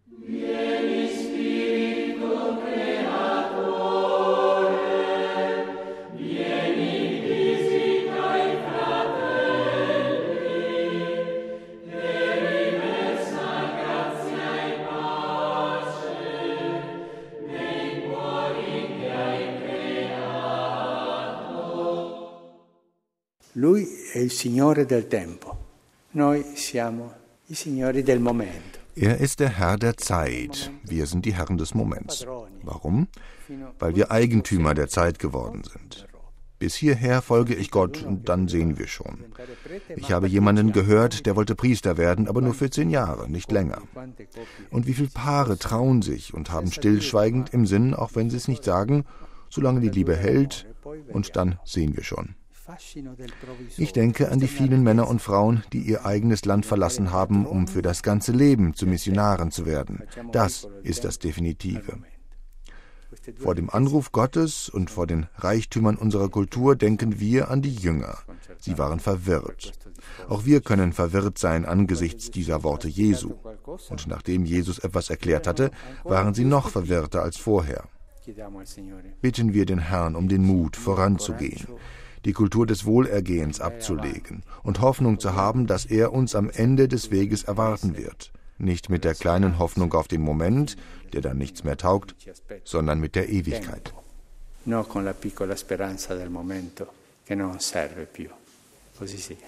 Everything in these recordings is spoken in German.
Lui è il Signore del tempo. Noi siamo i signori del momento. Er ist der Herr der Zeit. Wir sind die Herren des Moments. Warum? Weil wir Eigentümer der Zeit geworden sind. Bis hierher folge ich Gott und dann sehen wir schon. Ich habe jemanden gehört, der wollte Priester werden, aber nur für 10 Jahre, nicht länger. Und wie viele Paare trauen sich und haben stillschweigend im Sinn, auch wenn sie es nicht sagen, solange die Liebe hält, und dann sehen wir schon. Ich denke an die vielen Männer und Frauen, die ihr eigenes Land verlassen haben, um für das ganze Leben zu Missionaren zu werden. Das ist das Definitive. Vor dem Anruf Gottes und vor den Reichtümern unserer Kultur denken wir an die Jünger. Sie waren verwirrt. Auch wir können verwirrt sein angesichts dieser Worte Jesu. Und nachdem Jesus etwas erklärt hatte, waren sie noch verwirrter als vorher. Bitten wir den Herrn um den Mut, voranzugehen, die Kultur des Wohlergehens abzulegen und Hoffnung zu haben, dass er uns am Ende des Weges erwarten wird. Nicht mit der kleinen Hoffnung auf den Moment, der dann nichts mehr taugt, sondern mit der Ewigkeit. No con la piccola speranza del momento che non serve più. Così sia.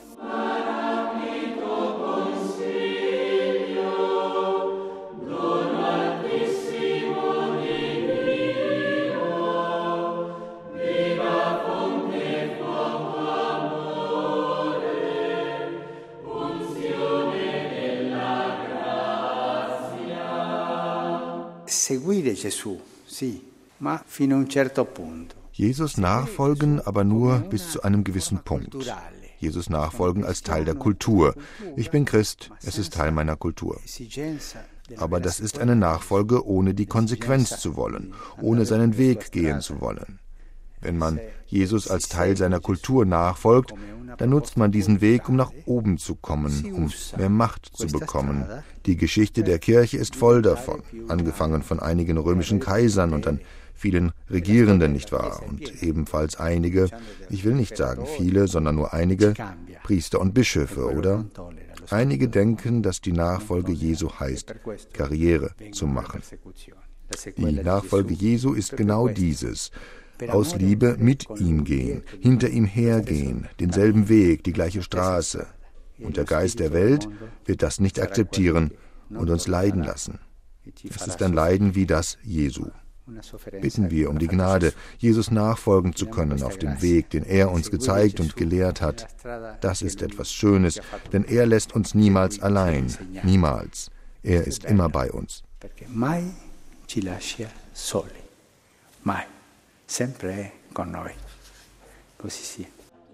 Seguire Gesù, sì, ma fino a un certo punto. Jesus nachfolgen, aber nur bis zu einem gewissen Punkt. Jesus nachfolgen als Teil der Kultur. Ich bin Christ, es ist Teil meiner Kultur. Aber das ist eine Nachfolge, ohne die Konsequenz zu wollen, ohne seinen Weg gehen zu wollen. Wenn man Jesus als Teil seiner Kultur nachfolgt, dann nutzt man diesen Weg, um nach oben zu kommen, um mehr Macht zu bekommen. Die Geschichte der Kirche ist voll davon, angefangen von einigen römischen Kaisern und dann vielen Regierenden, nicht wahr? Und ebenfalls einige, ich will nicht sagen viele, sondern nur einige, Priester und Bischöfe, oder? Einige denken, dass die Nachfolge Jesu heißt, Karriere zu machen. Die Nachfolge Jesu ist genau dieses: aus Liebe mit ihm gehen, hinter ihm hergehen, denselben Weg, die gleiche Straße. Und der Geist der Welt wird das nicht akzeptieren und uns leiden lassen. Es ist ein Leiden wie das Jesu. Bitten wir um die Gnade, Jesus nachfolgen zu können auf dem Weg, den er uns gezeigt und gelehrt hat. Das ist etwas Schönes, denn er lässt uns niemals allein, niemals. Er ist immer bei uns. Mai ci lascia soli. Mai. Sempre è con noi. Così sia.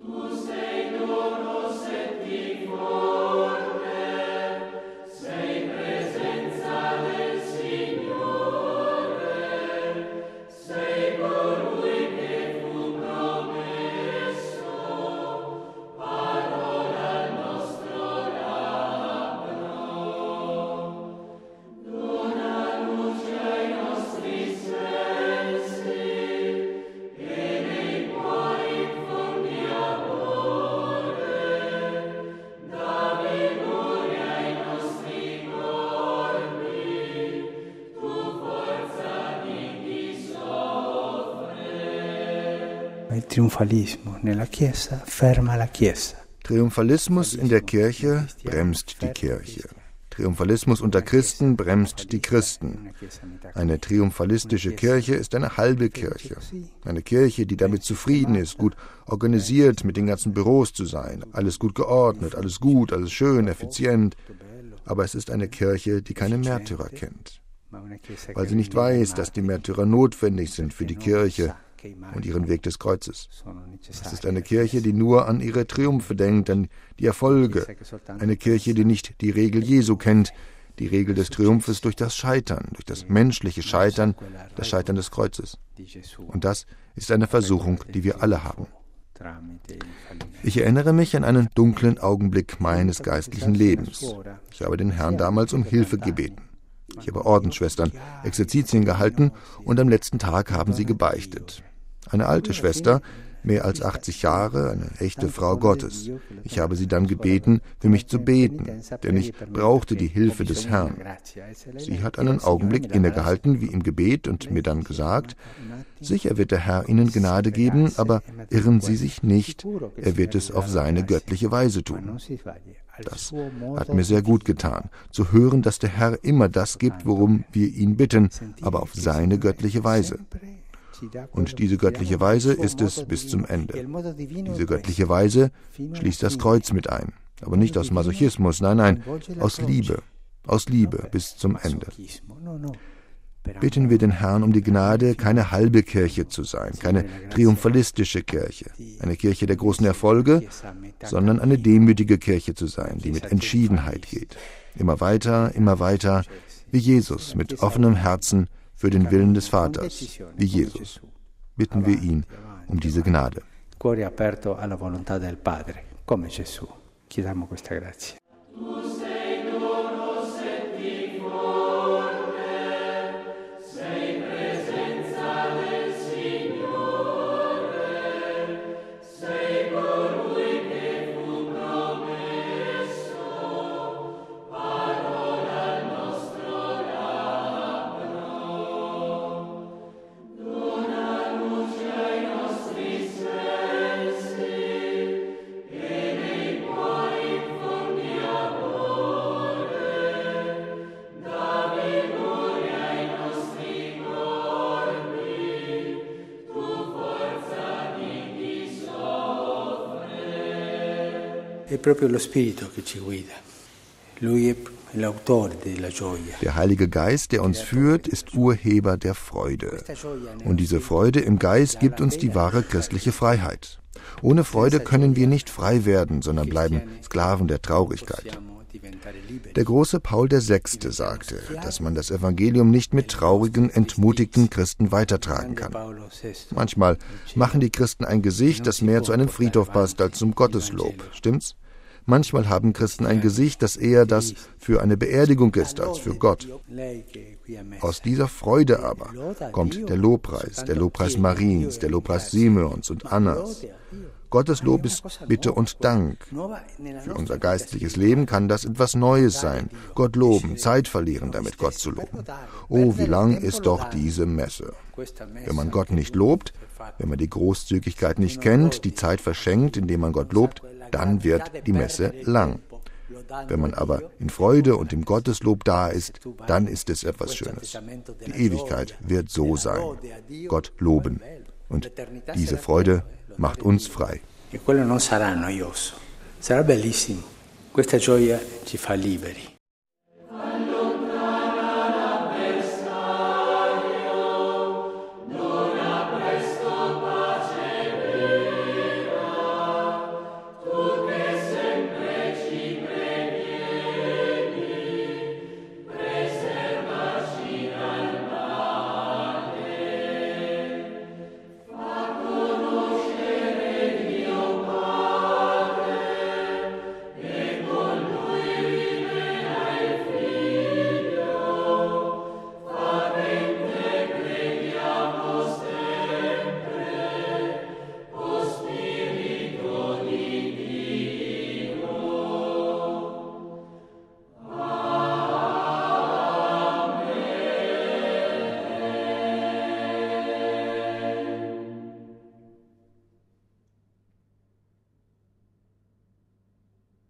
Triumphalismus nella Chiesa ferma la Chiesa. Triumphalismus in der Kirche bremst die Kirche. Triumphalismus unter Christen bremst die Christen. Eine triumphalistische Kirche ist eine halbe Kirche. Eine Kirche, die damit zufrieden ist, gut organisiert mit den ganzen Büros zu sein. Alles gut geordnet, alles gut, alles schön, effizient. Aber es ist eine Kirche, die keine Märtyrer kennt. Weil sie nicht weiß, dass die Märtyrer notwendig sind für die Kirche und ihren Weg des Kreuzes. Es ist eine Kirche, die nur an ihre Triumphe denkt, an die Erfolge. Eine Kirche, die nicht die Regel Jesu kennt, die Regel des Triumphes durch das Scheitern, durch das menschliche Scheitern, das Scheitern des Kreuzes. Und das ist eine Versuchung, die wir alle haben. Ich erinnere mich an einen dunklen Augenblick meines geistlichen Lebens. Ich habe den Herrn damals um Hilfe gebeten. Ich habe Ordensschwestern Exerzitien gehalten und am letzten Tag haben sie gebeichtet. Eine alte Schwester, mehr als 80 Jahre, eine echte Frau Gottes. Ich habe sie dann gebeten, für mich zu beten, denn ich brauchte die Hilfe des Herrn. Sie hat einen Augenblick innegehalten, wie im Gebet, und mir dann gesagt: Sicher wird der Herr Ihnen Gnade geben, aber irren Sie sich nicht, er wird es auf seine göttliche Weise tun. Das hat mir sehr gut getan, zu hören, dass der Herr immer das gibt, worum wir ihn bitten, aber auf seine göttliche Weise. Und diese göttliche Weise ist es bis zum Ende. Diese göttliche Weise schließt das Kreuz mit ein. Aber nicht aus Masochismus, nein, aus Liebe bis zum Ende. Bitten wir den Herrn um die Gnade, keine halbe Kirche zu sein, keine triumphalistische Kirche, eine Kirche der großen Erfolge, sondern eine demütige Kirche zu sein, die mit Entschiedenheit geht. Immer weiter, wie Jesus, mit offenem Herzen, für den Willen des Vaters, wie Jesus, bitten wir ihn um diese Gnade. Cuore aperto alla volontà del Padre, come Gesù. Chiediamo questa grazia. È proprio lo Spirito che ci guida. Lui è l'autore della gioia. Der Heilige Geist, der uns führt, ist Urheber der Freude. Und diese Freude im Geist gibt uns die wahre christliche Freiheit. Ohne Freude können wir nicht frei werden, sondern bleiben Sklaven der Traurigkeit. Der große Paul VI. Sagte, dass man das Evangelium nicht mit traurigen, entmutigten Christen weitertragen kann. Manchmal machen die Christen ein Gesicht, das mehr zu einem Friedhof passt als zum Gotteslob. Stimmt's? Manchmal haben Christen ein Gesicht, das eher das für eine Beerdigung ist als für Gott. Aus dieser Freude aber kommt der Lobpreis Mariens, der Lobpreis Simeons und Annas. Gottes Lob ist Bitte und Dank. Für unser geistliches Leben kann das etwas Neues sein. Gott loben, Zeit verlieren, damit Gott zu loben. Oh, wie lang ist doch diese Messe. Wenn man Gott nicht lobt, wenn man die Großzügigkeit nicht kennt, die Zeit verschenkt, indem man Gott lobt, dann wird die Messe lang. Wenn man aber in Freude und im Gotteslob da ist, dann ist es etwas Schönes. Die Ewigkeit wird so sein. Gott loben. Und diese Freude macht uns frei. E quello non sarà noioso, sarà bellissimo. Questa gioia ci fa liberi.